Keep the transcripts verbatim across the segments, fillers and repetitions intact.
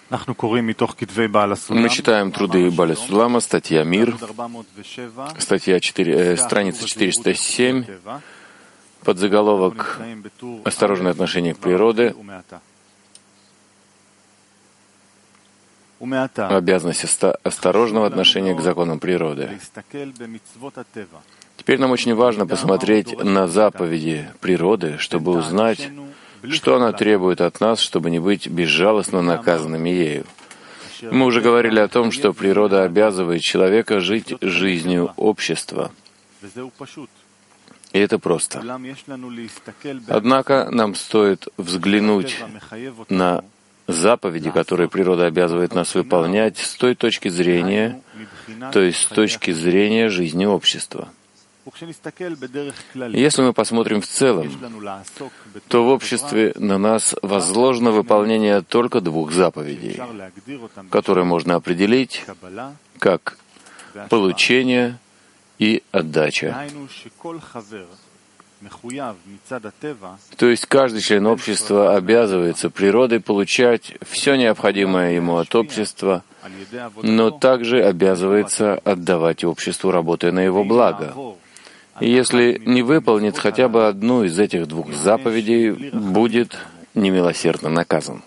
Мы читаем труды Бааля Сулама, статья «Мир», статья четыре, э, страница четыреста семь, подзаголовок «Осторожное отношение к природе», обязанность осторожного отношения к законам природы. Теперь нам очень важно посмотреть на заповеди природы, чтобы узнать, что она требует от нас, чтобы не быть безжалостно наказанными ею. Мы уже говорили о том, что природа обязывает человека жить жизнью общества. И это просто. Однако нам стоит взглянуть на заповеди, которые природа обязывает нас выполнять, с той точки зрения, то есть с точки зрения жизни общества. Если мы посмотрим в целом, то в обществе на нас возложено выполнение только двух заповедей, которые можно определить как получение и отдача. То есть каждый член общества обязывается природой получать все необходимое ему от общества, но также обязывается отдавать обществу, работая на его благо. И если не выполнит хотя бы одну из этих двух заповедей, будет немилосердно наказан.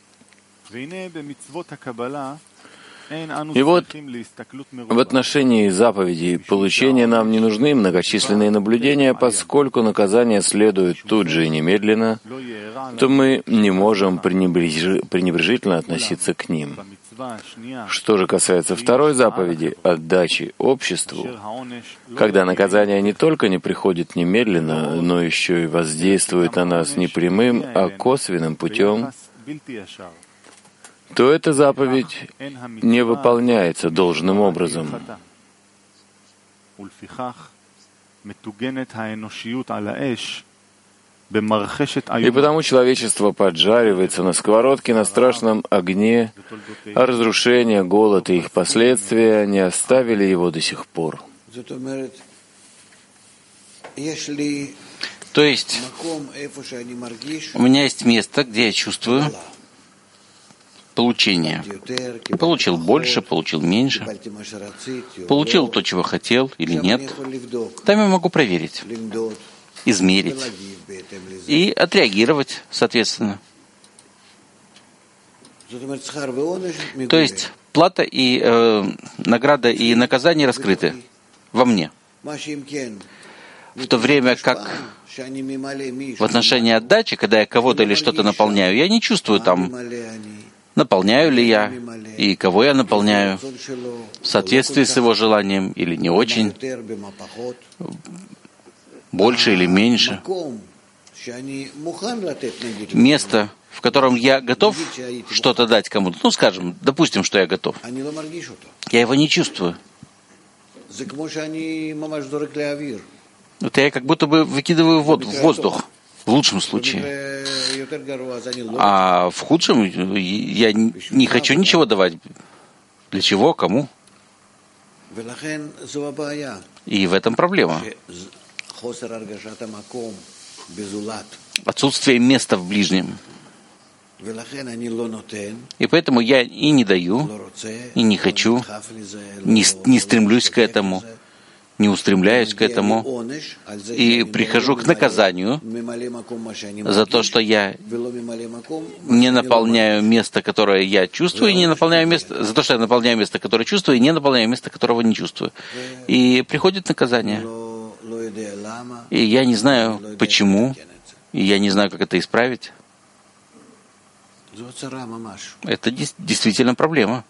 И вот в отношении заповедей получения нам не нужны многочисленные наблюдения, поскольку наказание следует тут же и немедленно, то мы не можем пренебреж... пренебрежительно относиться к ним. Что же касается второй заповеди — отдачи обществу, когда наказание не только не приходит немедленно, но еще и воздействует на нас не прямым, а косвенным путем, то эта заповедь не выполняется должным образом. И потому человечество поджаривается на сковородке на страшном огне, а разрушение, голод и их последствия не оставили его до сих пор. То есть у меня есть место, где я чувствую получение. Получил больше, получил меньше, получил то, чего хотел или нет. Там я могу проверить, измерить и отреагировать, соответственно. То есть плата и э, награда и наказание раскрыты во мне. В то время как в отношении отдачи, когда я кого-то или что-то наполняю, я не чувствую там, наполняю ли я и кого я наполняю, в соответствии с его желанием или не очень, больше или меньше. Место, в котором я готов что-то дать кому-то, ну, скажем, допустим, что я готов, я его не чувствую. Это я как будто бы выкидываю воду, в воздух, в лучшем случае. А в худшем я не хочу ничего давать. Для чего, кому? И в этом проблема. Отсутствие места в ближнем. И поэтому я и не даю, и не хочу, не, не стремлюсь к этому, не устремляюсь к этому, и прихожу к наказанию за то, что я не наполняю место, которое я чувствую, и не наполняю место, за то, что я наполняю место, которое чувствую, и не наполняю место, которого не чувствую. И приходит наказание. И я не знаю, почему, и я не знаю, как это исправить. Это действительно проблема.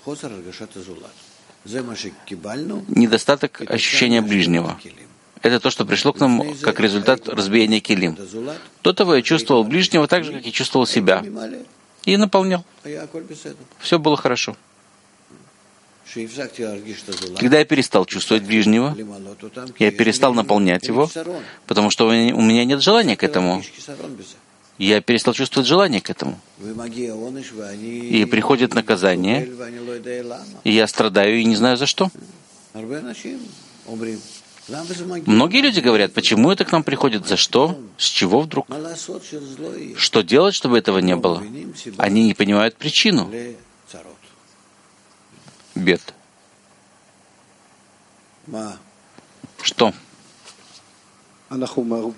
Недостаток ощущения ближнего. Это то, что пришло к нам как результат разбиения килим. До того я чувствовал ближнего так же, как и чувствовал себя. И наполнял. Все было хорошо. Когда я перестал чувствовать ближнего, я перестал наполнять его, потому что у меня нет желания к этому. Я перестал чувствовать желание к этому. И приходит наказание, и я страдаю и не знаю за что. Многие люди говорят, почему это к нам приходит, за что, с чего вдруг? Что делать, чтобы этого не было? Они не понимают причину бед. Что? Мы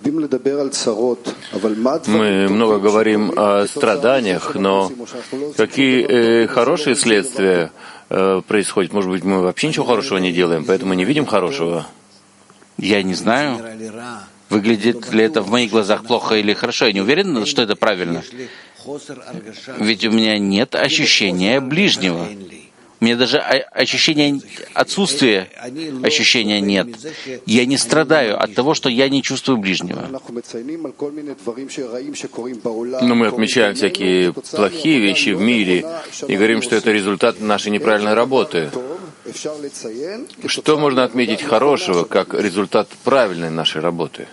много говорим о страданиях, но какие э, хорошие следствия э, происходят? Может быть, мы вообще ничего хорошего не делаем, поэтому не видим хорошего? Я не знаю, выглядит ли это в моих глазах плохо или хорошо. Я не уверен, что это правильно. Ведь у меня нет ощущения ближнего. У меня даже ощущения отсутствия ощущения нет. Я не страдаю от того, что я не чувствую ближнего. Но мы отмечаем всякие плохие вещи в мире и говорим, что это результат нашей неправильной работы. Что можно отметить хорошего, как результат правильной нашей работы?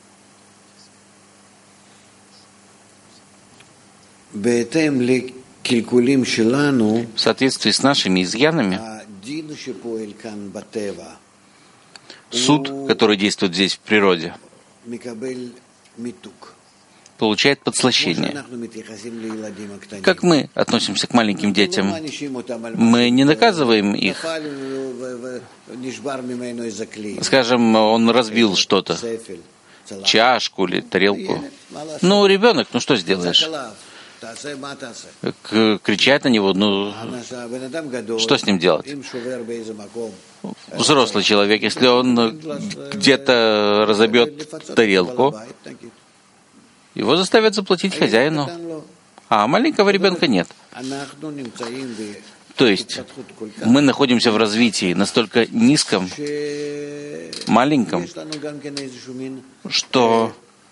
В соответствии с нашими изъянами, суд, который действует здесь в природе, получает подслащение. Как мы относимся к маленьким детям? Мы не наказываем их. Скажем, он разбил что-то, чашку или тарелку. Ну, ребенок, ну что сделаешь? Кричать на него, ну, что с ним делать? Взрослый человек, если он где-то разобьет тарелку, его заставят заплатить хозяину, а маленького ребенка нет. То есть мы находимся в развитии настолько низком, маленьком, что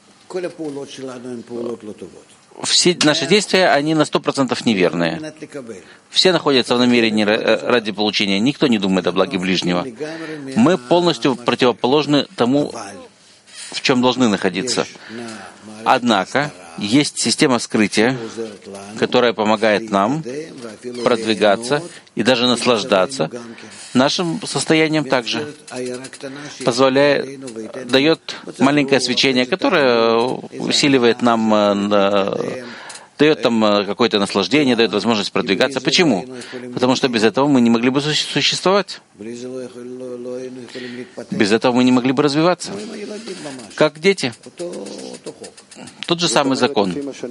все наши действия, они на сто процентов неверные. Все находятся в намерении ради получения. Никто не думает о благе ближнего. Мы полностью противоположны тому, в чем должны находиться. Однако, есть система скрытия, которая помогает нам продвигаться и даже наслаждаться нашим состоянием также. Позволяет, дает маленькое свечение, которое усиливает нам, дает там какое-то наслаждение, дает возможность продвигаться. Почему? Потому что без этого мы не могли бы существовать. Без этого мы не могли бы развиваться. Как дети. Тот же самый закон.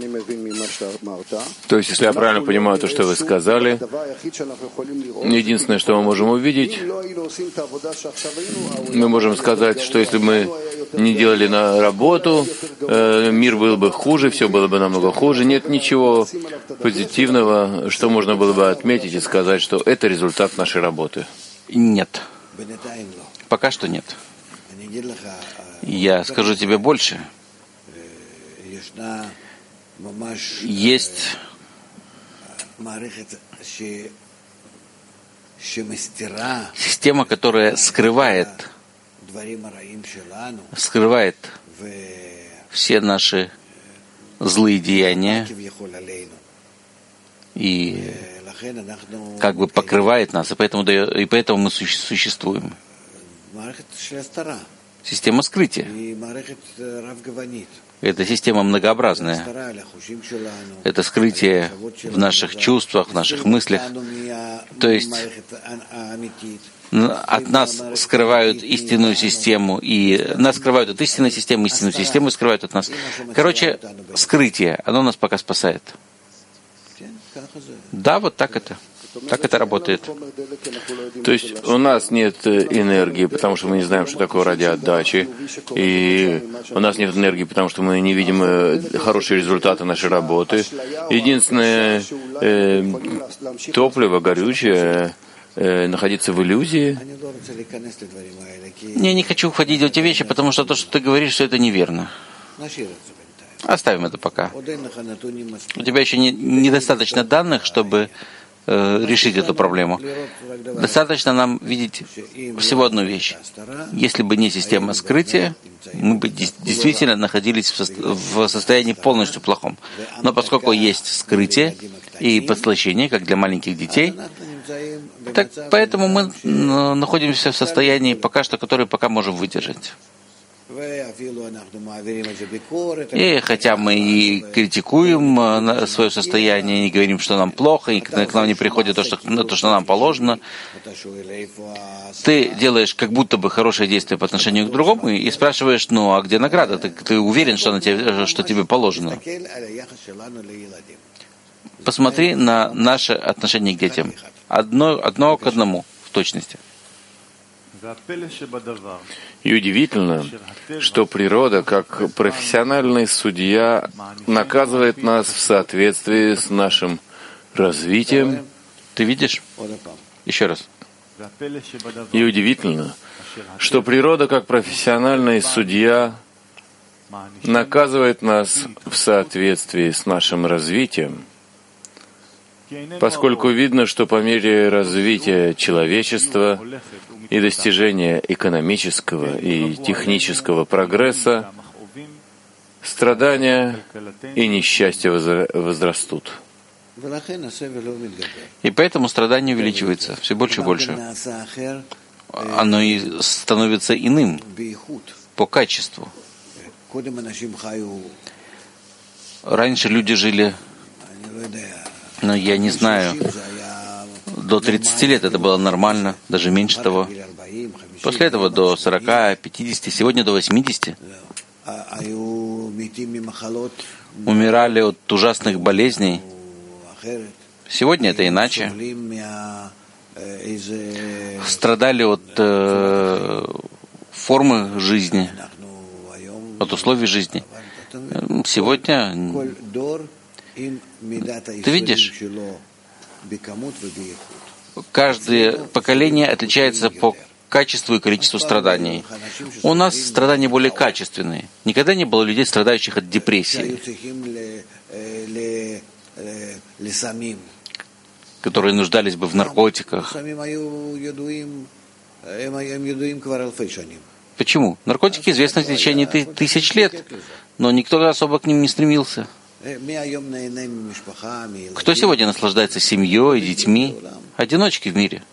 То есть, если я правильно понимаю то, что вы сказали, единственное, что мы можем увидеть, мы можем сказать, что если мы не делали на работу, мир был бы хуже, все было бы намного хуже. Нет ничего позитивного, что можно было бы отметить и сказать, что это результат нашей работы. Нет. Пока что нет. Я скажу тебе больше. Есть система, которая скрывает, скрывает все наши злые деяния и как бы покрывает нас, и поэтому, и поэтому мы существуем. Система скрытия. Это система многообразная. Это скрытие в наших чувствах, в наших мыслях. То есть от нас скрывают истинную систему, и нас скрывают от истинной системы, истинную систему скрывают от нас. Короче, скрытие, оно нас пока спасает. Да, вот так это. Так это работает. То есть у нас нет энергии, потому что мы не знаем, что такое радиоотдачи. И у нас нет энергии, потому что мы не видим хорошие результаты нашей работы. Единственное э, топливо горючее э, находиться в иллюзии. Я не хочу входить в эти вещи, потому что то, что ты говоришь, что это неверно. Оставим это пока. У тебя еще не, недостаточно данных, чтобы решить эту проблему. Достаточно нам видеть всего одну вещь. Если бы не система скрытия, мы бы действительно находились в состоянии полностью плохом. Но поскольку есть скрытие и подслащение, как для маленьких детей, Так поэтому мы находимся в состоянии пока что, которое пока можем выдержать. И хотя мы и критикуем свое состояние, и говорим, что нам плохо, и к нам не приходит то, что, то, что нам положено, ты делаешь как будто бы хорошее действие по отношению к другому и спрашиваешь, ну а где награда? Ты, ты уверен, что, на тебе, что тебе положено? Посмотри на наше отношение к детям. Одно, одно к одному, в точности. И удивительно, что природа, как профессиональный судья, наказывает нас в соответствии с нашим развитием. Ты видишь? Еще раз. И удивительно, что природа, как профессиональный судья, наказывает нас в соответствии с нашим развитием, поскольку видно, что по мере развития человечества и достижения экономического и технического прогресса страдания и несчастья возрастут. И поэтому страдание увеличивается все больше и больше. Оно и становится иным по качеству. Раньше люди жили, ну, я не знаю, до тридцати лет это было нормально, даже меньше того. После этого до сорока, пятидесяти, сегодня до восьмидесяти. Умирали от ужасных болезней. Сегодня это иначе. Страдали от э, формы жизни, от условий жизни. Сегодня ты видишь, каждое поколение отличается по качеству и количеству страданий. У нас страдания более качественные. Никогда не было людей, страдающих от депрессии, которые нуждались бы в наркотиках. Почему? Наркотики известны в течение тысяч лет, но никто особо к ним не стремился. Кто сегодня наслаждается семьей, детьми? Одиночки в мире.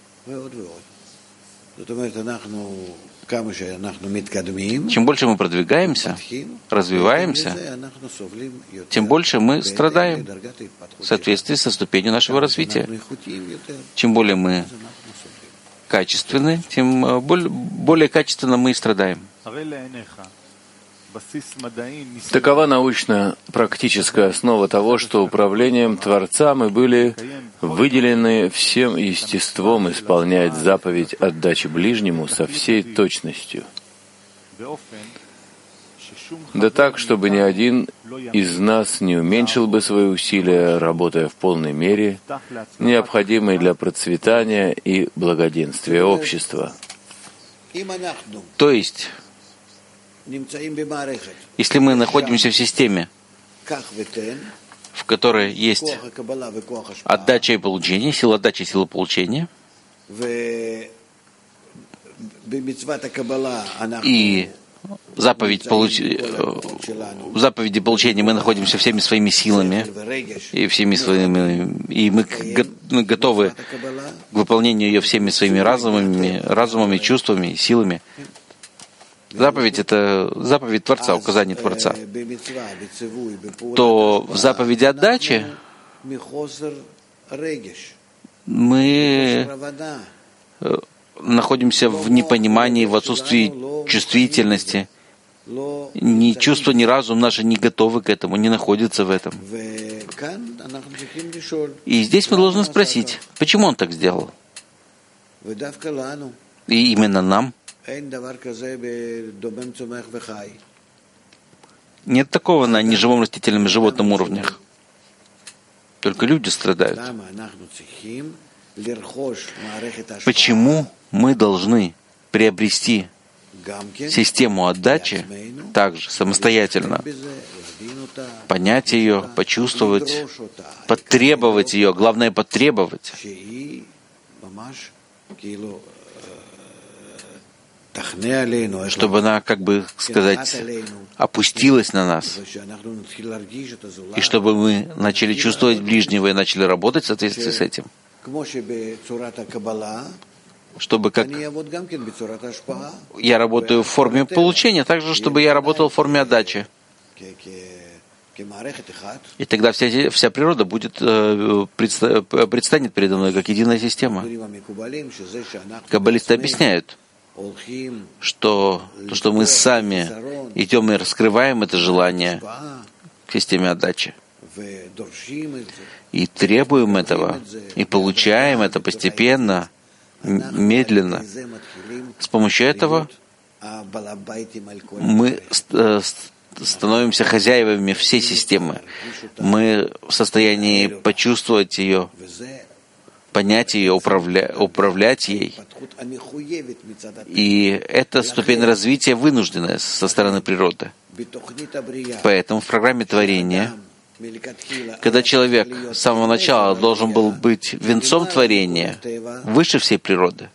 Чем больше мы продвигаемся, развиваемся, тем больше мы страдаем в соответствии со ступенью нашего развития. Чем более мы качественны, тем более, более качественно мы и страдаем. Такова научно-практическая основа того, что управлением Творца мы были выделены всем естеством исполнять заповедь отдачи ближнему со всей точностью. Да так, чтобы ни один из нас не уменьшил бы свои усилия, работая в полной мере, необходимой для процветания и благоденствия общества. То есть, если мы находимся в системе, в которой есть отдача и получение, сила отдачи и сила получения, и заповедь получ... в заповеди получения мы находимся всеми своими силами и всеми своими, и мы готовы к выполнению ее всеми своими разумами, разумами, чувствами, силами. Заповедь — это заповедь Творца, указание Творца. То в заповеди отдачи мы находимся в непонимании, в отсутствии чувствительности. Ни чувство, ни разум наши не готовы к этому, не находятся в этом. И здесь мы должны спросить, почему он так сделал? И именно нам. Нет такого на неживом растительном и животном уровнях. Только люди страдают. Почему мы должны приобрести систему отдачи также самостоятельно, понять ее, почувствовать, потребовать ее, главное потребовать, чтобы она, как бы сказать, опустилась на нас, и чтобы мы начали чувствовать ближнего и начали работать в соответствии с этим. чтобы как я работаю в форме получения, так же, чтобы я работал в форме отдачи. И тогда вся, вся природа будет, предстанет передо мной как единая система. Каббалисты объясняют, что то, что мы сами идем и раскрываем это желание к системе отдачи, и требуем этого, и получаем это постепенно, медленно. С помощью этого мы становимся хозяевами всей системы. Мы в состоянии почувствовать ее, понять ее, управля... управлять ей. И это ступень развития вынужденная со стороны природы. Поэтому в программе творения, когда человек с самого начала должен был быть венцом творения, выше всей природы,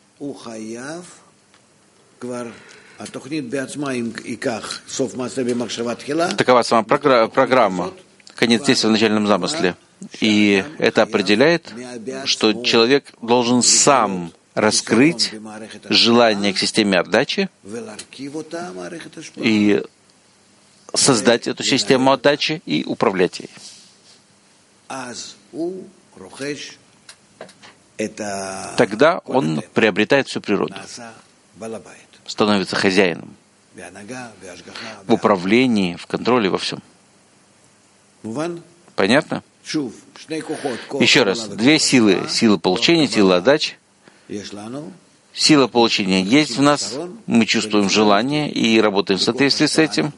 такова сама программа, конец действия в начальном замысле. И это определяет, что человек должен сам раскрыть желание к системе отдачи и создать эту систему отдачи и управлять ей. Тогда он приобретает всю природу, становится хозяином в управлении, в контроле, во всем. Понятно? Еще раз, две силы. Сила получения, сила отдачи. Сила получения есть в нас, мы чувствуем желание и работаем в соответствии с этим.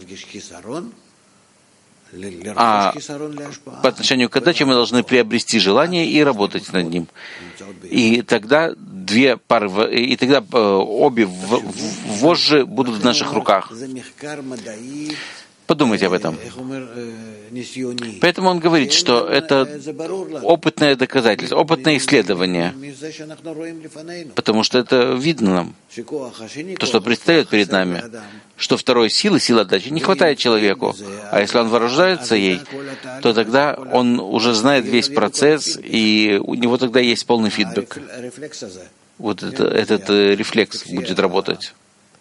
А по отношению к отдаче мы должны приобрести желание и работать над ним. И тогда две пары, и тогда обе вожжи будут в наших руках. Подумайте об этом. Поэтому он говорит, что это опытное доказательство, опытное исследование, потому что это видно нам, то, что предстает перед нами, что второй силы, силы отдачи, не хватает человеку, а если он вооружается ей, то тогда он уже знает весь процесс, и у него тогда есть полный фидбэк. Вот это, этот рефлекс будет работать.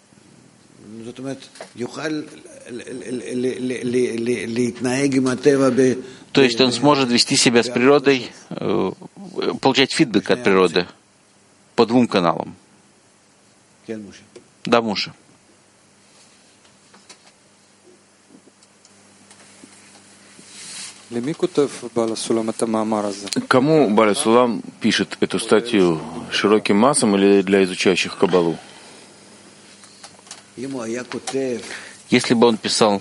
То есть он сможет вести себя с природой, получать фидбэк от природы по двум каналам. Да, Муше. Кому Бааль Сулам пишет эту статью? Широким массам или для изучающих Каббалу? Если бы он писал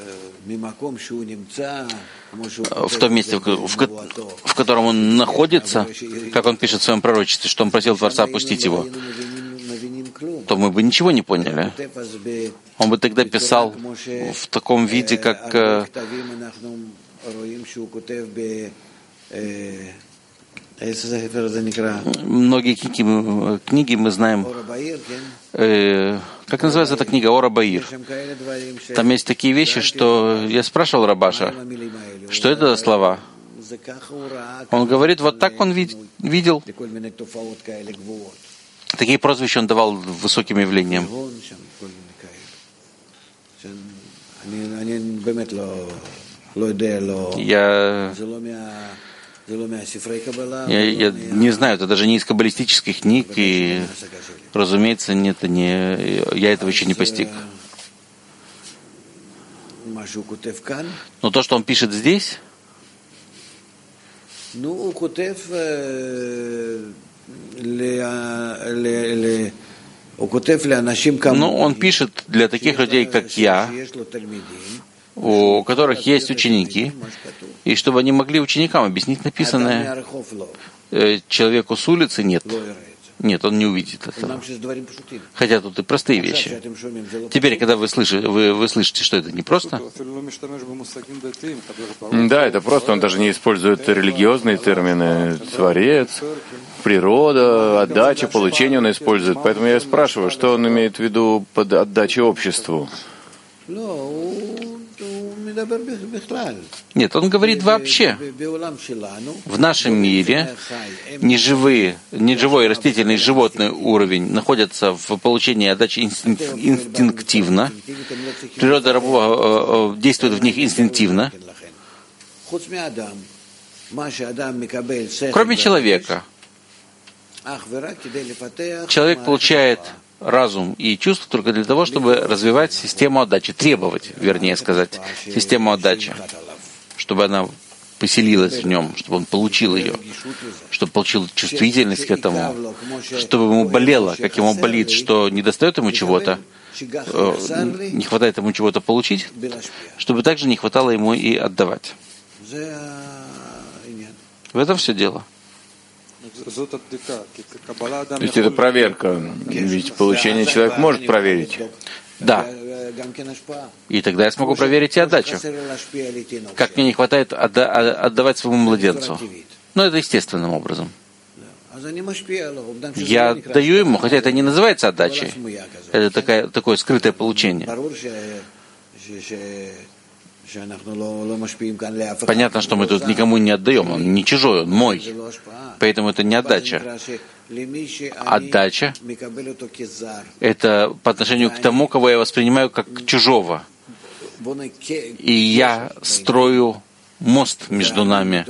в том месте, в, в котором он находится, как он пишет в своем пророчестве, что он просил Творца опустить его, то мы бы ничего не поняли. Он бы тогда писал в таком виде, как многие книги, книги мы знаем. Э, как называется эта книга? Ора Баир. Там есть такие вещи, что я спрашивал Рабаша, что это за слова? Он говорит, вот так он вид- видел. Такие прозвища он давал высоким явлениям. Я... Я, я не знаю, это даже не из каббалистических книг, и, разумеется, нет, это не, я этого еще не постиг. Но то, что он пишет здесь, ну, он пишет для таких людей, как я, у которых есть ученики, и чтобы они могли ученикам объяснить написанное. Человеку с улицы нет. Нет, он не увидит этого. Хотя тут и простые вещи. Теперь, когда вы слышите, вы, вы слышите, что это не просто. Да, это просто. Он даже не использует религиозные термины. Творец, природа, отдача, получение он использует. Поэтому я спрашиваю, что он имеет в виду под отдачей обществу. Нет, он говорит вообще. В нашем мире неживые, неживой и растительный животный уровень находятся в получении отдачи инстинктивно. Природа действует в них инстинктивно. Кроме человека, человек получает разум и чувства только для того, чтобы развивать систему отдачи, требовать, вернее сказать, систему отдачи, чтобы она поселилась в нем, чтобы он получил ее, чтобы получил чувствительность к этому, чтобы ему болело, как ему болит, что не достает ему чего-то, не хватает ему чего-то получить, чтобы также не хватало ему и отдавать. В этом все дело. То есть это проверка, ведь получение человек может проверить. Да. И тогда я смогу проверить и отдачу. Как мне не хватает отда- отдавать своему младенцу. Но это естественным образом. Я даю ему, хотя это не называется отдачей. Это такая, такое скрытое получение. Понятно, что мы тут никому не отдаем, он не чужой, он мой. Поэтому это не отдача. Отдача — это по отношению к тому, кого я воспринимаю как чужого. И я строю мост между нами.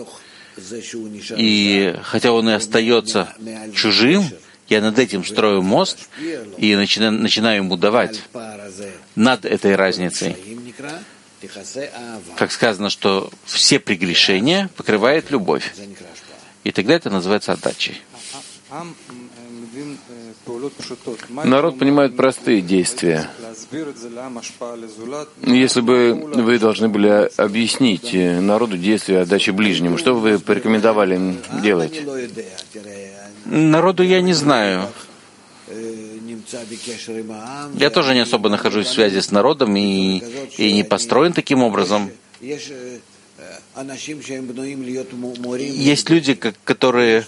И хотя он и остается чужим, я над этим строю мост и начинаю, начинаю ему давать над этой разницей. Как сказано, что все прегрешения покрывает любовь. И тогда это называется отдачей. Народ понимает простые действия. Если бы вы должны были объяснить народу действия отдачи ближнему, что бы вы порекомендовали им делать? Народу я не знаю. Я тоже не особо нахожусь в связи с народом и, и не построен таким образом. Есть люди, которые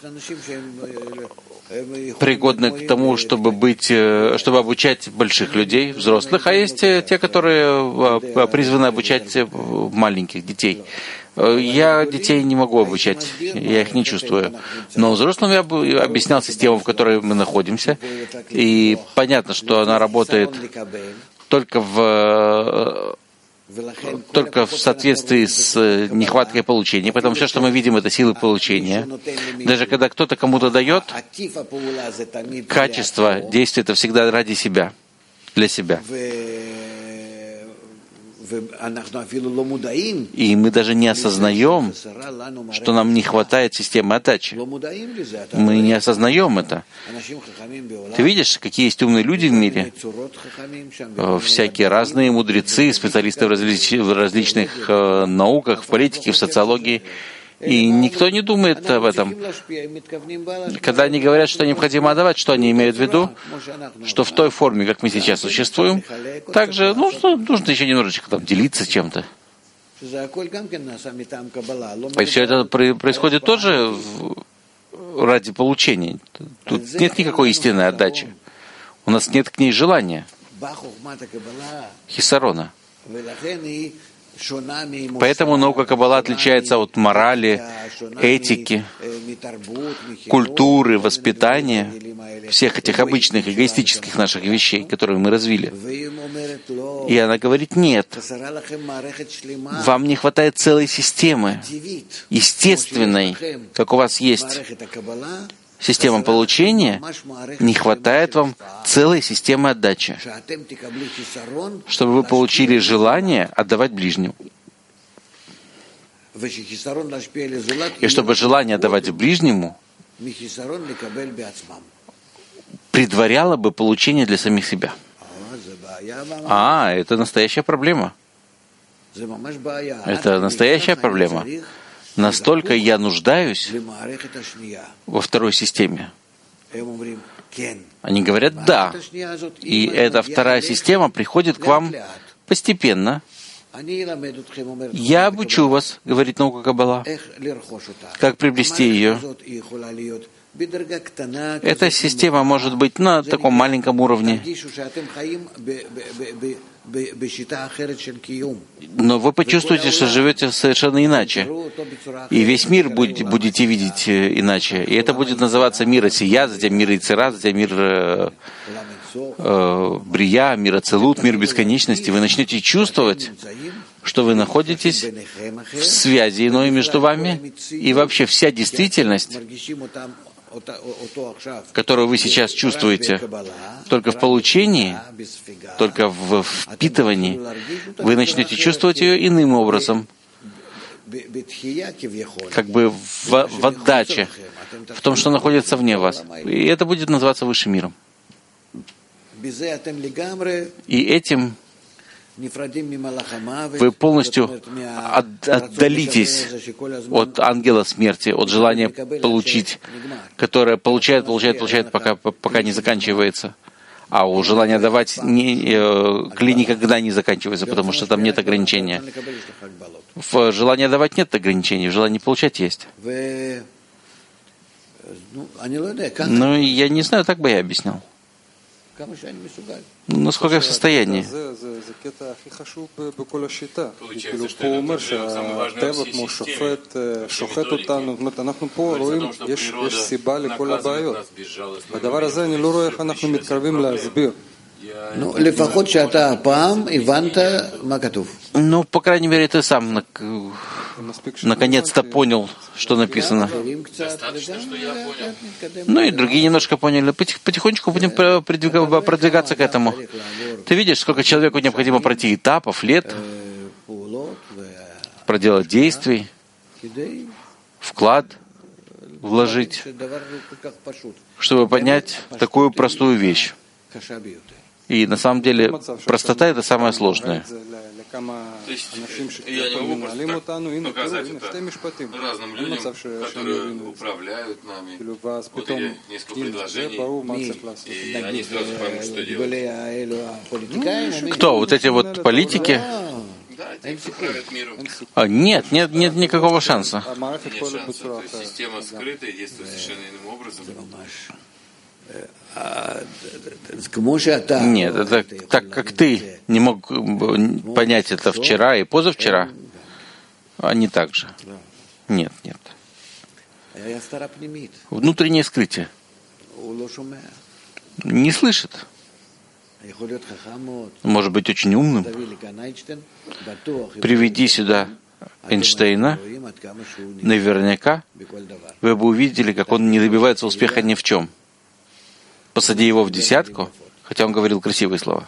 пригодны к тому, чтобы быть, чтобы обучать больших людей, взрослых, а есть те, которые призваны обучать маленьких детей. Я детей не могу обучать, я их не чувствую. Но взрослым я бы объяснял систему, в которой мы находимся. И понятно, что она работает только в, только в соответствии с нехваткой получения. Поэтому все, что мы видим, это силы получения. Даже когда кто-то кому-то дает, качество действия — это всегда ради себя, для себя. И мы даже не осознаем, что нам не хватает системы отдачи. Мы не осознаем это. Ты видишь, какие есть умные люди в мире? Всякие разные мудрецы, специалисты в, различ... в различных э, науках, в политике, в социологии. И никто не думает об этом. Когда они говорят, что необходимо отдавать, что они имеют в виду? Что в той форме, как мы сейчас существуем, также ну, нужно еще немножечко там, делиться чем-то. И все это происходит тоже ради получения. Тут нет никакой истинной отдачи. У нас нет к ней желания. Хисарона. Поэтому наука Каббала отличается от морали, этики, культуры, воспитания, всех этих обычных эгоистических наших вещей, которые мы развили. И она говорит, нет, вам не хватает целой системы, естественной, как у вас есть система получения, не хватает вам целой системы отдачи, чтобы вы получили желание отдавать ближнему. И чтобы желание отдавать ближнему предваряло бы получение для самих себя. А, это настоящая проблема. Это настоящая проблема. Настолько я нуждаюсь во второй системе. Они говорят «да». И эта вторая система приходит к вам постепенно. Я обучу вас, говорит наука Каббала, как приобрести ее. Эта система может быть на таком маленьком уровне. Но вы почувствуете, что живете совершенно иначе. И весь мир будет, будете видеть иначе. И это будет называться мир Осия, затем мир Ицера, затем мир э, э, Брия, мир Ацелут, мир бесконечности. Вы начнете чувствовать, что вы находитесь в связи иной между вами, и вообще вся действительность, которую вы сейчас чувствуете, только в получении, только в впитывании, вы начнете чувствовать ее иным образом, как бы в, в отдаче, в том, что находится вне вас. И это будет называться высшим миром. И этим вы полностью от, отдалитесь от ангела смерти, от желания получить, которое получает, получает, получает, пока, пока не заканчивается. А у желания давать не, э, клей никогда не заканчивается, потому что там нет ограничения. В желании давать нет ограничений, в желании получать есть. Ну, я не знаю, так бы я объяснял. Насколько я в состоянии. Получается, что это самое важное во всей системе. Ну, по крайней мере, ты сам наконец-то понял, что написано. Ну и другие немножко поняли. Потихонечку будем продвигаться к этому. Ты видишь, сколько человеку необходимо пройти этапов, лет, проделать действий, вклад вложить, чтобы понять такую простую вещь. И на самом деле простота — это самое сложное. То есть я не могу просто так показать это разным людям, которые управляют нами, вот эти несколько предложений, и они сразу поймут, что делать. Кто? Вот эти вот политики? Да, те, кто правят миром. А, нет, нет, нет никакого шанса. Нет шанса. То есть система скрытая, действует совершенно иным образом. Нет, это так как ты не мог понять это вчера и позавчера, они так же. Нет, нет. Внутреннее скрытие. Не слышит. Может быть очень умным. Приведи сюда Эйнштейна, наверняка вы бы увидели, как он не добивается успеха ни в чем. Посади его в десятку, хотя он говорил красивые слова.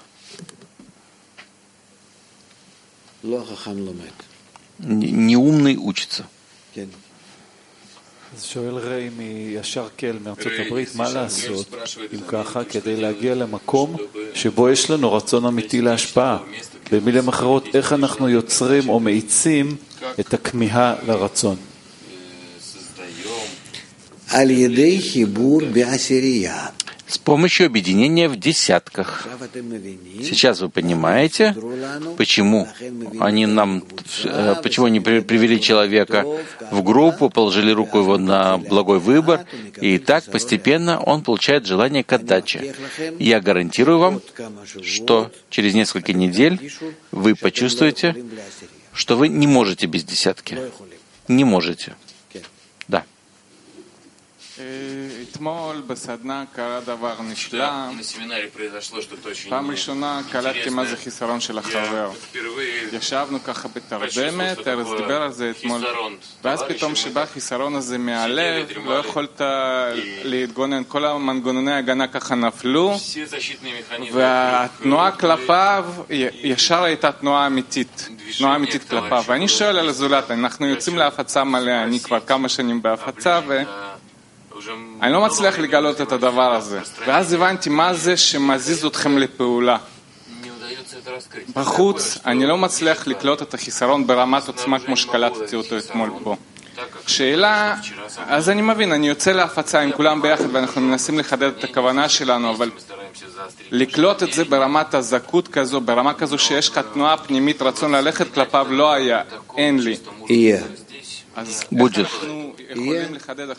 Неумный учится. אז שואל ריי מישר קל מארצות הברית, מה לעשות אם ככה כדי להגיע למקום שבו יש לנו רצון אמיתי להשפעה? במילים אחרות, איך אנחנו יוצרים או מאיצים את הכמיהה לרצון? על ידי חיבור בעשירייה. С помощью объединения в десятках. Сейчас вы понимаете, почему они нам, почему они привели человека в группу, положили руку его на благой выбор, и так постепенно он получает желание к отдаче. Я гарантирую вам, что через несколько недель вы почувствуете, что вы не можете без десятки. Не можете. Да. אתמול בסדנה קרה דבר נפלא. פעם ראשונה קלטתי מה זה חיסרון של החבר. ישבנו ככה בתרדמת, ארז דיבר על זה אתמול, ואז פתאום שבא החיסרון הזה מהלב, לא יכולת להתגונן, כל המנגנוני ההגנה ככה נפלו, והתנועה כלפיו ישר הייתה תנועה אמיתית, תנועה אמיתית כלפיו. ואני שואל על הזולת, אנחנו יוצאים להפצה מלאה, אני כבר כמה שנים בהפצה, ו... אני לא מצליח לגלות את הדבר הזה. ואז הבנתי מה זה שמזיז אתכם לפעולה. בחוץ אני לא מצליח לקלוט את החיסרון ברמת עוצמה כמו שקלטתי אותו אתמול פה. שאלה, אז אני מבין, אני יוצא להפצה עם כולם ביחד ואנחנו מנסים לחדד את הכוונה שלנו, אבל לקלוט את זה ברמת הזכות כזו, ברמה כזו שיש לך תנועה פנימית, רצון ללכת כלפיו, לא היה, אין לי. יהיה. Будет.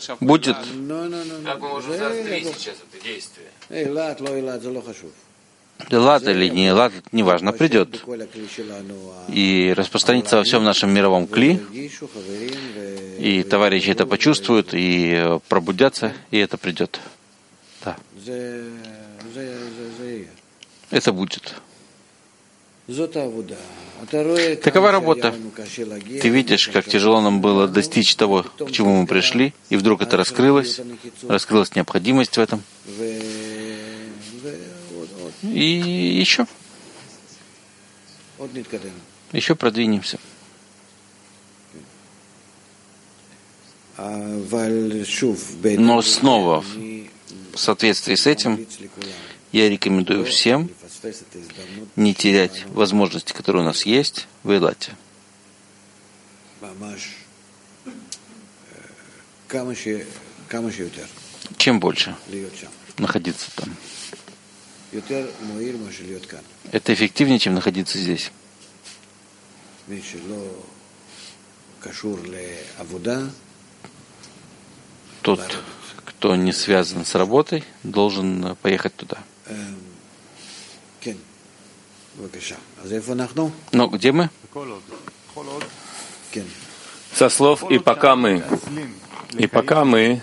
Будет. лад или не лад, неважно, придет и распространится во всем нашем мировом кли, и товарищи это почувствуют, и пробудятся, и это придет. Да. Это будет. Такова работа. Ты видишь, как тяжело нам было достичь того, к чему мы пришли, и вдруг это раскрылось, раскрылась необходимость в этом. И еще. Еще продвинемся. Но снова, в соответствии с этим, я рекомендую всем не терять возможности, которые у нас есть, в Эйлате. Чем больше находиться там. Это эффективнее, чем находиться здесь. Тот, кто не связан с работой, должен поехать туда. Но где мы? Со слов «и пока мы». И пока мы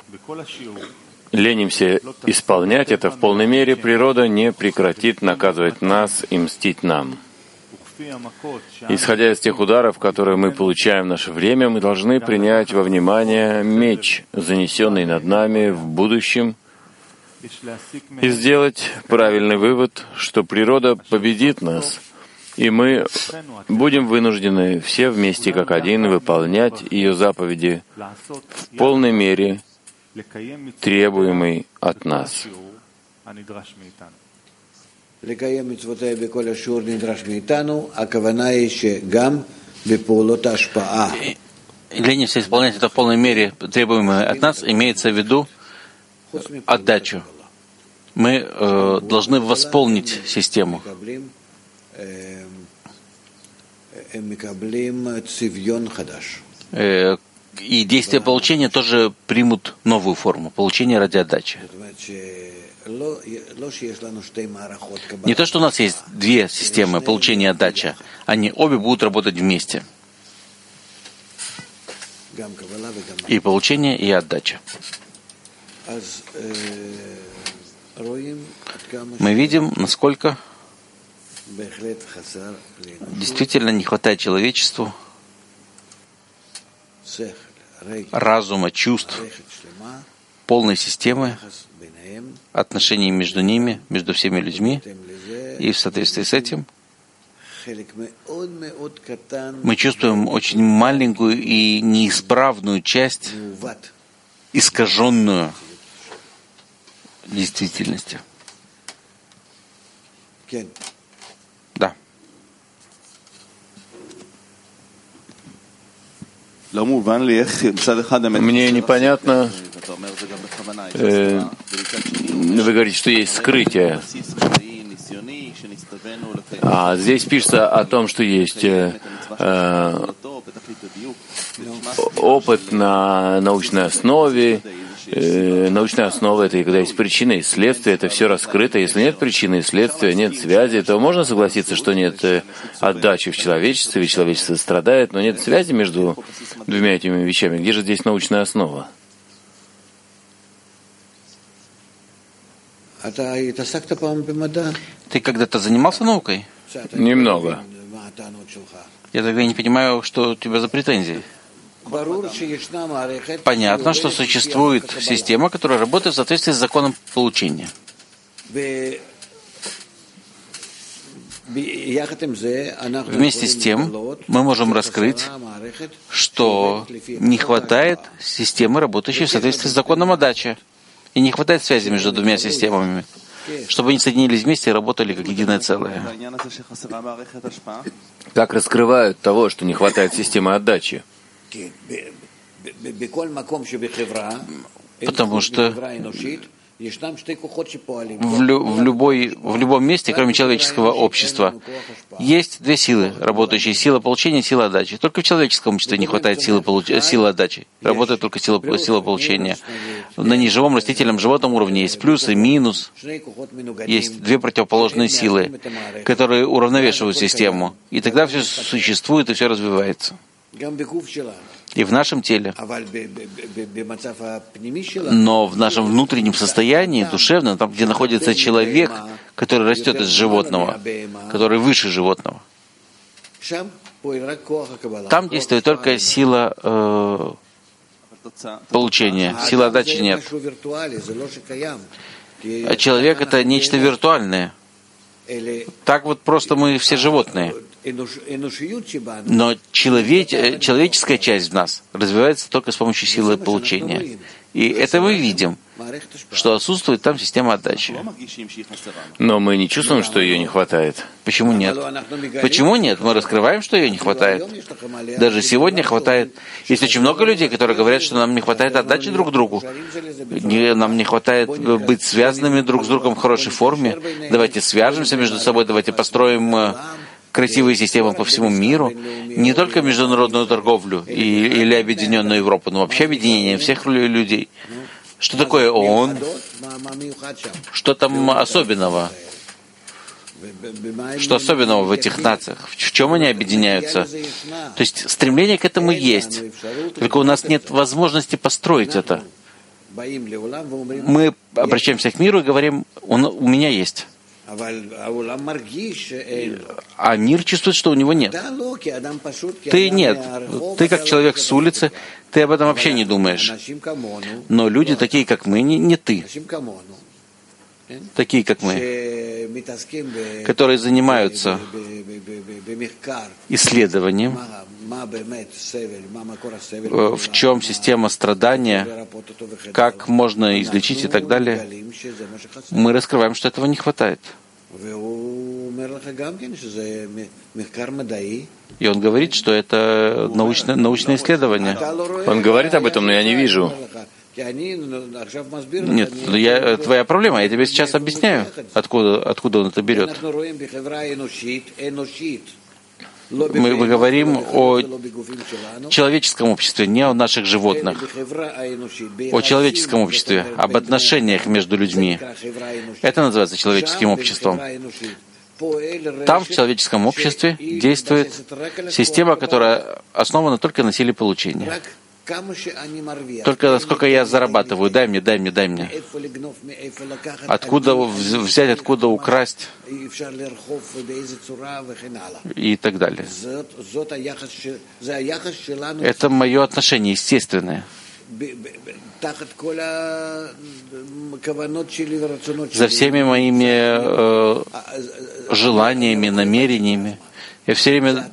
ленимся исполнять это в полной мере, природа не прекратит наказывать нас и мстить нам. Исходя из тех ударов, которые мы получаем в наше время, мы должны принять во внимание меч, занесенный над нами в будущем, и сделать правильный вывод, что природа победит нас, и мы будем вынуждены все вместе как один выполнять ее заповеди в полной мере, требуемой от нас. Ленимся исполнять это в полной мере, требуемое от нас, имеется в виду отдачу. Мы э, должны восполнить систему. Э, и действия получения тоже примут новую форму. Получение ради отдачи. Не то, что у нас есть две системы получения и отдачи. Они обе будут работать вместе. И получение, и отдача. Мы видим, насколько действительно не хватает человечеству разума, чувств, полной системы отношений между ними, между всеми людьми. И в соответствии с этим мы чувствуем очень маленькую и неисправную часть, искаженную действительности. Да. Мне непонятно, э, вы говорите, что есть скрытие. А здесь пишется о том, что есть э, э, опыт на научной основе. Э, научная основа — это когда есть причина и следствие, это все раскрыто. Если нет причины и следствия, нет связи, то можно согласиться, что нет э, отдачи в человечестве, ведь человечество страдает, но нет связи между двумя этими вещами. Где же здесь научная основа? Ты когда-то занимался наукой? Немного. Я тогда не понимаю, что у тебя за претензии. Понятно, что существует система, которая работает в соответствии с законом получения. Вместе с тем мы можем раскрыть, что не хватает системы, работающей в соответствии с законом отдачи. И не хватает связи между двумя системами, чтобы они соединились вместе и работали как единое целое. Как раскрывают того, что не хватает системы отдачи? Потому что в, лю, в, любой, в любом месте, кроме человеческого общества, есть две силы, работающие: сила получения и сила отдачи. Только в человеческом обществе не хватает силы, получ... силы отдачи. Работает только сила, сила получения. на неживом растительном животном уровне есть плюс и минус. Есть две противоположные силы, которые уравновешивают систему. И тогда все существует и все развивается. И в нашем теле. Но в нашем внутреннем состоянии, душевном, там, где находится человек, который растет из животного, который выше животного, там действует только сила э, получения, сила отдачи нет. А человек — это нечто виртуальное. Так вот просто мы все животные. Но человек, человеческая часть в нас развивается только с помощью силы получения. И это мы видим, что отсутствует там система отдачи. Но мы не чувствуем, что ее не хватает. Почему нет? Почему нет? Мы раскрываем, что ее не хватает. Даже сегодня хватает. Есть очень много людей, которые говорят, что нам не хватает отдачи друг другу. Нам не хватает быть связанными друг с другом в хорошей форме. Давайте свяжемся между собой, давайте построим красивые системы по всему миру, не только международную торговлю и, или объединенную Европу, но вообще объединение всех людей. Что такое ООН? Что там особенного? Что особенного в этих нациях? В чем они объединяются? То есть стремление к этому есть. Только у нас нет возможности построить это. Мы обращаемся к миру и говорим: у меня есть. А мир чувствует, что у него нет. Ты нет. Ты как человек с улицы, ты об этом вообще не думаешь. Но люди такие, как мы, не, не ты. Такие, как мы, которые занимаются исследованием, в чем система страдания, как можно излечить и так далее, мы раскрываем, что этого не хватает. И он говорит, что это научное, научное исследование. Он говорит об этом, но я не вижу. Нет, я, твоя проблема, я тебе сейчас объясняю, откуда, откуда он это берет. Мы, мы говорим о человеческом обществе, не о наших животных, о человеческом обществе, об отношениях между людьми. Это называется человеческим обществом. Там, в человеческом обществе, действует система, которая основана только на силе получения. Только сколько я зарабатываю, дай мне, дай мне, дай мне. Откуда взять, откуда украсть и так далее. Это мое отношение естественное. За всеми моими э, желаниями, намерениями. Я все время...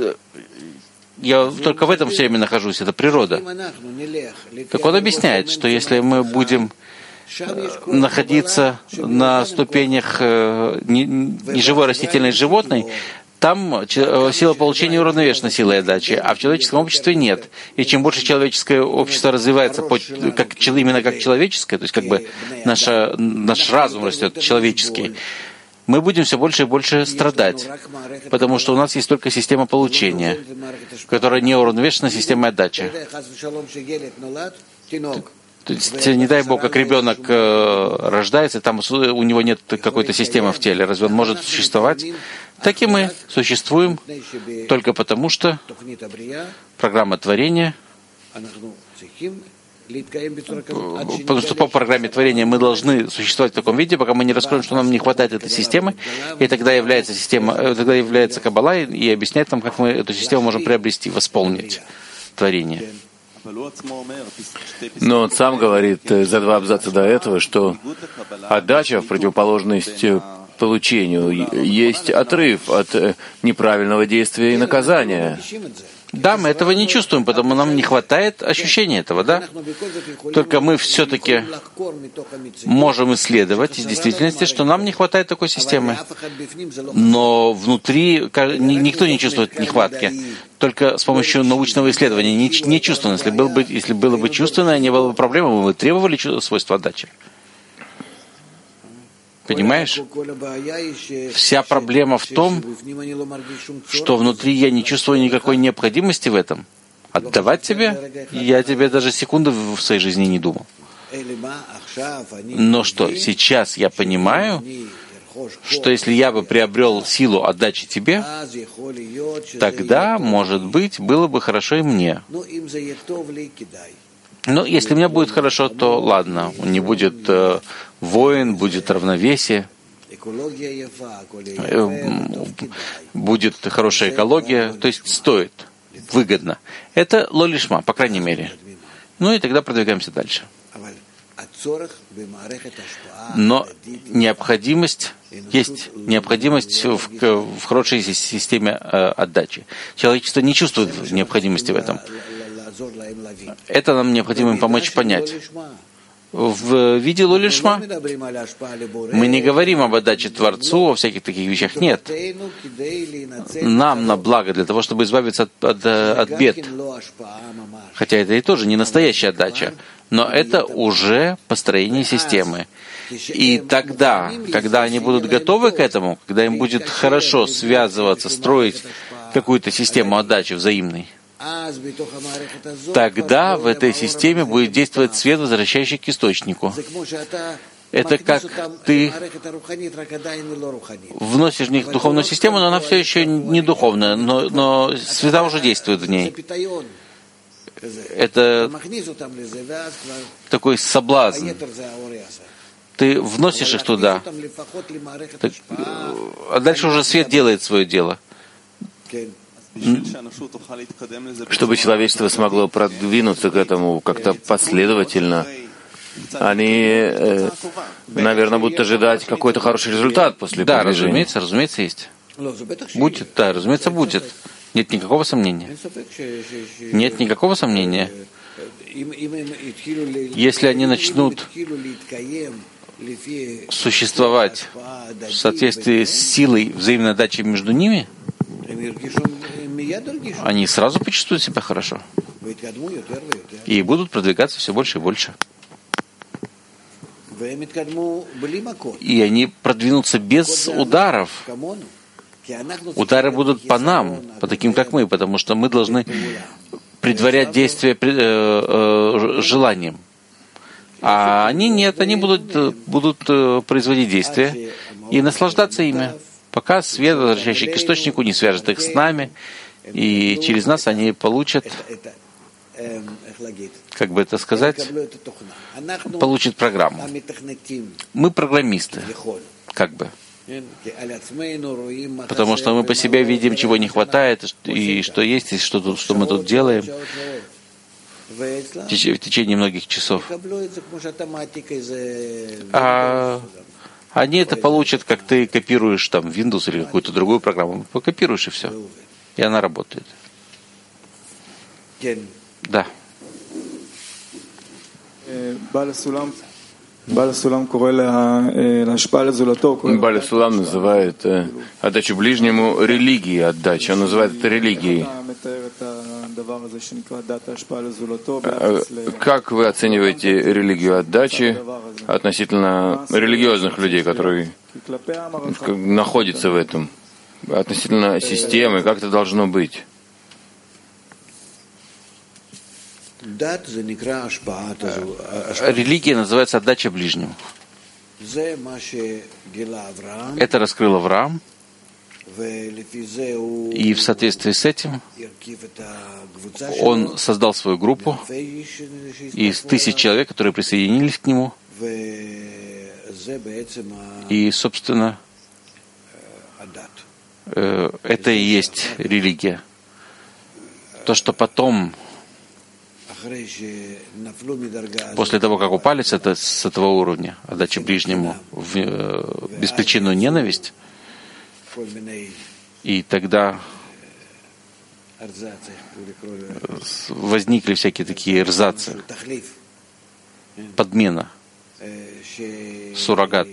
Я только в этом все время нахожусь, это природа. Так он объясняет, что если мы будем находиться на ступенях неживой растительной животной, там сила получения уравновешена силой отдачи, а в человеческом обществе нет. И чем больше человеческое общество развивается по, как, именно как человеческое, то есть как бы наша, наш разум растет человеческий, мы будем все больше и больше страдать, потому что у нас есть только система получения, которая не уравновешена системой отдачи. То есть, не дай Бог, как ребенок э, рождается, там у него нет какой-то системы в теле. Разве он может существовать? Так и мы существуем только потому, что программа творения, потому что по программе творения мы должны существовать в таком виде, пока мы не раскроем, что нам не хватает этой системы, и тогда является система, тогда является Каббала и, и объясняет нам, как мы эту систему можем приобрести, восполнить творение. Но он сам говорит за два абзаца до этого, что отдача в противоположность получению есть отрыв от неправильного действия и наказания. Да, мы этого не чувствуем, потому нам не хватает ощущения этого, да? Только мы все-таки можем исследовать из действительности, что нам не хватает такой системы. Но внутри никто не чувствует нехватки. Только с помощью научного исследования не, не чувствовано. Если было бы, если было бы чувственно, не было бы проблемы, мы бы требовали свойства отдачи. Понимаешь? Вся проблема в том, что внутри я не чувствую никакой необходимости в этом. Отдавать тебе, я тебе даже секунды в своей жизни не думал. Но что, сейчас я понимаю, что если я бы приобрел силу отдачи тебе, тогда, может быть, было бы хорошо и мне. Но если мне будет хорошо, то ладно, не будет э, войн, будет равновесие, э, будет хорошая экология, то есть стоит, выгодно. Это лолишма, по крайней мере. Ну и тогда продвигаемся дальше. Но необходимость, есть необходимость в, в хорошей системе э, отдачи. Человечество не чувствует необходимости в этом. Это нам необходимо им помочь понять. В виде лолишма мы не говорим об отдаче Творцу, о всяких таких вещах. Нет. Нам на благо, для того, чтобы избавиться от, от, от бед. Хотя это и тоже не настоящая отдача. Но это уже построение системы. И тогда, когда они будут готовы к этому, когда им будет хорошо связываться, строить какую-то систему отдачи взаимной, тогда в этой системе будет действовать свет, возвращающий к источнику. Это как ты вносишь в них духовную систему, но она все еще не духовная, но, но света уже действует в ней. Это такой соблазн. Ты вносишь их туда, так, а дальше уже свет делает свое дело. Чтобы человечество смогло продвинуться к этому как-то последовательно, они, э, наверное, будут ожидать какой-то хороший результат после да, продвижения. разумеется, разумеется, есть. Будет, да, разумеется, будет. Нет никакого сомнения. Нет никакого сомнения. Если они начнут существовать в соответствии с силой взаимной отдачи между ними, они сразу почувствуют себя хорошо и будут продвигаться все больше и больше. И они продвинутся без ударов. Удары будут по нам, по таким, как мы, потому что мы должны предварять действия желанием. А они нет, они будут, будут производить действия и наслаждаться ими, пока свет, возвращающий к источнику, не свяжет их с нами, и через нас они получат, как бы это сказать, получат программу. Мы программисты, как бы. Потому что мы по себе видим, чего не хватает, и что есть, и что, тут, что мы тут делаем в течение многих часов. А они это получат, как ты копируешь там Windows или какую-то другую программу. Покопируешь, и все. И она работает. Да. Баль Сулам называет э, отдачу ближнему религией отдачи. Он называет это религией. Как вы оцениваете религию отдачи относительно религиозных людей, которые находятся в этом? Относительно системы, как это должно быть? Религия называется отдача ближнему. Это раскрыл Авраам, и в соответствии с этим он создал свою группу из тысяч человек, которые присоединились к нему. И, собственно, это и есть религия. То, что потом, после того, как упали с, это, с этого уровня отдачи ближнему в э, беспричинную ненависть, и тогда возникли всякие такие рзацы, подмена, суррогат.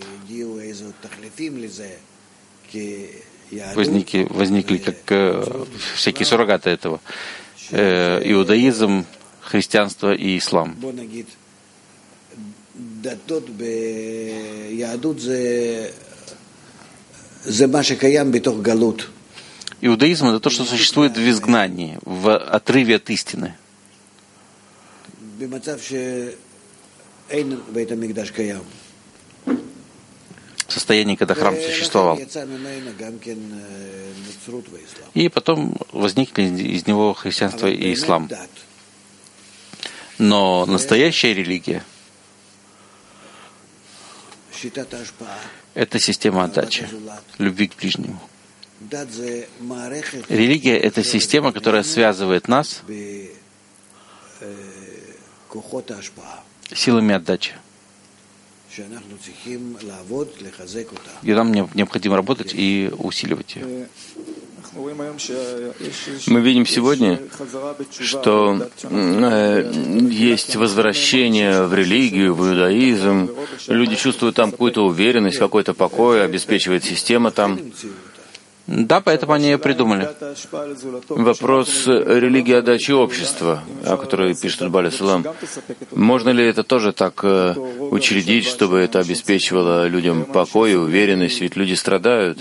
Возникли, возникли как э, всякие суррогаты этого. Э, иудаизм, христианство и ислам. Иудаизм — это то, что существует в изгнании, в отрыве от истины. состоянии, когда храм существовал. И потом возникли из него христианство и ислам. Но настоящая религия — это система отдачи, любви к ближнему. Религия — это система, которая связывает нас силами отдачи. И нам необходимо работать и усиливать ее. Мы видим сегодня, что э, есть возвращение в религию, в иудаизм. Люди чувствуют там какую-то уверенность, какой-то покой, обеспечивает система там. Да, поэтому они ее придумали. Вопрос религии отдачи общества, о которой пишет Баля Салам. Можно ли это тоже так э, учредить, чтобы это обеспечивало людям покой и уверенность? Ведь люди страдают.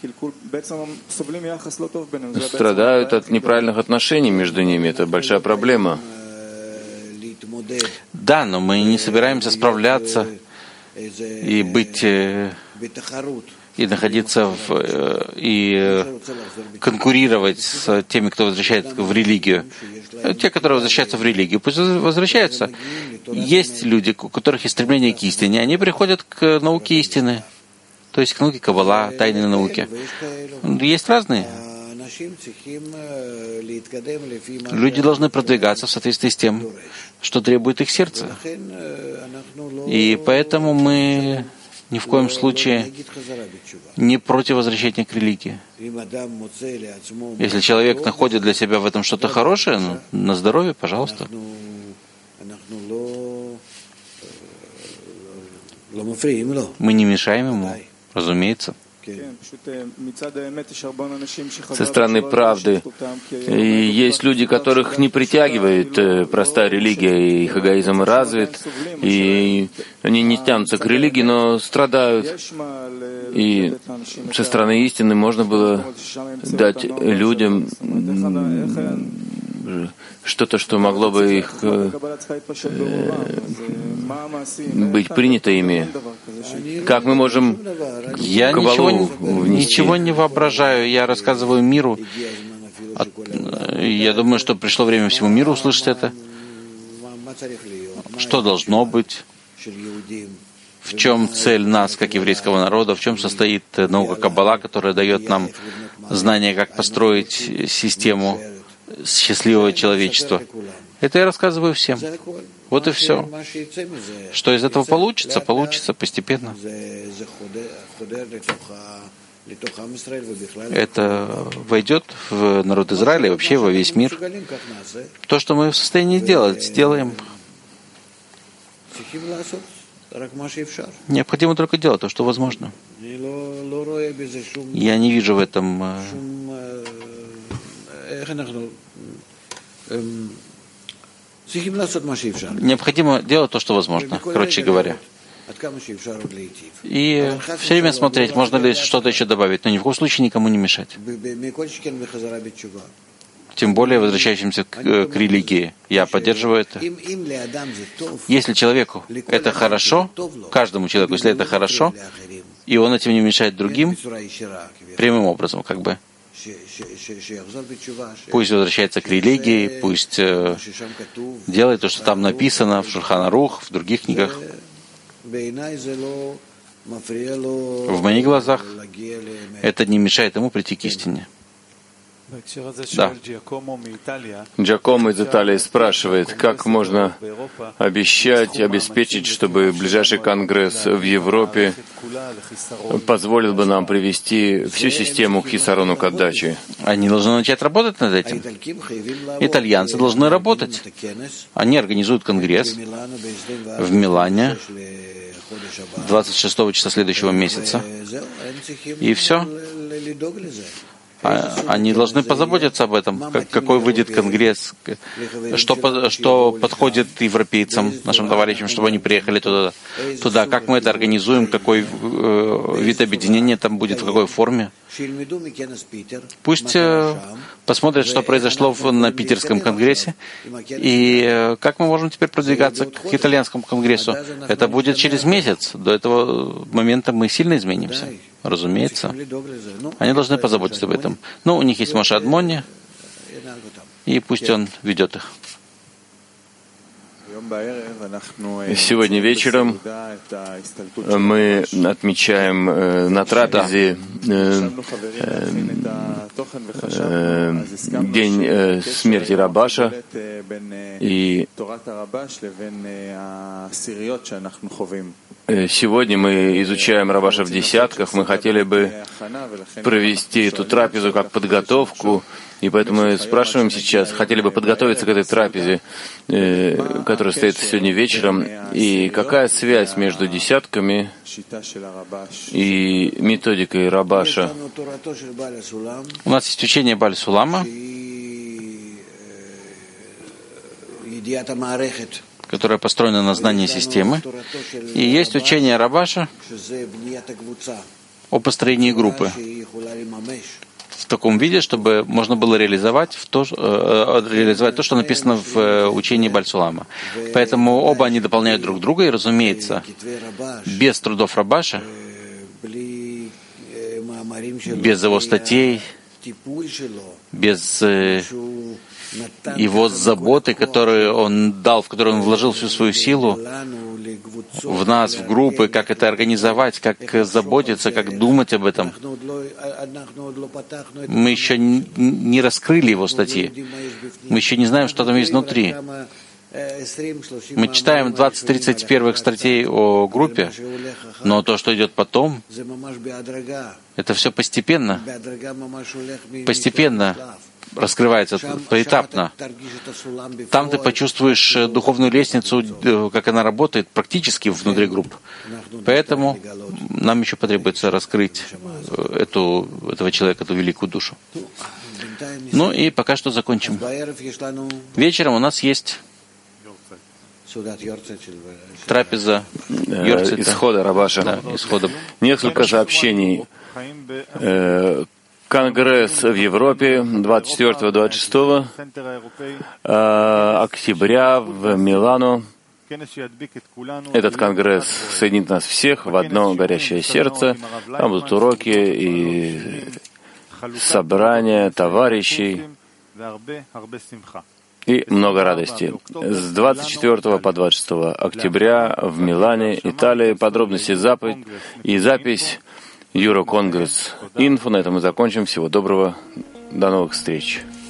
Страдают от неправильных отношений между ними. Это большая проблема. Да, но мы не собираемся справляться и быть... Э, и находиться в, и конкурировать с теми, кто возвращается в религию. Те, которые возвращаются в религию, пусть возвращаются. Есть люди, у которых есть стремление к истине, они приходят к науке истины, то есть к науке Каббала, тайной науке. Есть разные. Люди должны продвигаться в соответствии с тем, что требует их сердце. И поэтому мы ни в коем случае не против возвращения к религии. Если человек находит для себя в этом что-то хорошее, ну, на здоровье, пожалуйста. Мы не мешаем ему, разумеется. Со стороны правды. И есть люди, которых не притягивает простая религия, и их эгоизм развит, и они не тянутся к религии, но страдают. И со стороны истины можно было дать людям что-то, что могло бы их э, быть принято ими. Как мы можем Я ничего, ничего не воображаю, я рассказываю миру. Я думаю, что пришло время всему миру услышать это. Что должно быть? В чем цель нас, как еврейского народа? В чем состоит наука Каббала, которая дает нам знание, как построить систему счастливого человечества? Это я рассказываю всем. Вот и все. Что из этого получится, получится постепенно. Это войдет в народ Израиля и вообще во весь мир. То, что мы в состоянии сделать, сделаем. Необходимо только делать то, что возможно. Я не вижу в этом... Необходимо делать то, что возможно, короче говоря. И все время смотреть, можно ли что-то еще добавить, но ни в коем случае никому не мешать. Тем более возвращающимся к, к религии. Я поддерживаю это. Если человеку это хорошо, каждому человеку, если это хорошо, и он этим не мешает другим, прямым образом, как бы, пусть возвращается к религии, пусть э, делает то, что там написано в Шулхан Арух, в других книгах. В моих глазах это не мешает ему прийти к истине. Да. Джакомо из Италии спрашивает, как можно обещать, обеспечить, чтобы ближайший конгресс в Европе позволил бы нам привести всю систему к хисарону к отдаче. Они должны начать работать над этим. Итальянцы должны работать. Они организуют конгресс в Милане двадцать шестого числа следующего месяца. И все. Они должны позаботиться об этом, какой выйдет конгресс, что, что подходит европейцам, нашим товарищам, чтобы они приехали туда, туда, как мы это организуем, какой э, вид объединения там будет, в какой форме. Пусть посмотрят, что произошло на Питерском конгрессе, и как мы можем теперь продвигаться к итальянскому конгрессу. Это будет через месяц. До этого момента мы сильно изменимся. Разумеется. Они должны позаботиться об этом. Ну, у них есть Моше Адмони, и пусть он ведет их. Сегодня вечером мы отмечаем э, на трапезе э, э, день э, смерти Рабаша, и сегодня мы изучаем Рабаша в десятках. Мы хотели бы провести эту трапезу как подготовку, и поэтому мы спрашиваем сейчас, хотели бы подготовиться к этой трапезе, э, которая стоит сегодня вечером, и какая связь между десятками и методикой Рабаша? У нас есть учение Бааль Сулама, которое построено на знании системы, и есть учение Рабаша о построении группы в таком виде, чтобы можно было реализовать, в то, э, реализовать то, что написано в э, учении Бааль Сулама. Поэтому оба они дополняют друг друга, и, разумеется, без трудов Рабаша, без его статей, без э, его заботы, которую он дал, в которую он вложил всю свою силу в нас, в группы, как это организовать, как заботиться, как думать об этом. Мы еще не раскрыли его статьи. Мы еще не знаем, что там есть внутри. Мы читаем двадцать-тридцать первых статей о группе, но то, что идет потом, это все постепенно. Постепенно раскрывается, поэтапно. Там ты почувствуешь духовную лестницу, как она работает практически внутри групп. Поэтому нам еще потребуется раскрыть эту, этого человека, эту великую душу. Ну и пока что закончим. Вечером у нас есть трапеза Йорцайта. Исхода Рабаша. Да, исхода. Несколько сообщений. Конгресс в Европе двадцать четвёртого — двадцать шестого октября в Милано. Этот конгресс соединит нас всех в одно горящее сердце. Там будут уроки и собрания товарищей и много радости. С двадцать четвёртого по двадцать шестого октября в Милане, Италия. Подробности заповедь и запись Юроконгресс. Инфо. На этом мы закончим. Всего доброго. До новых встреч.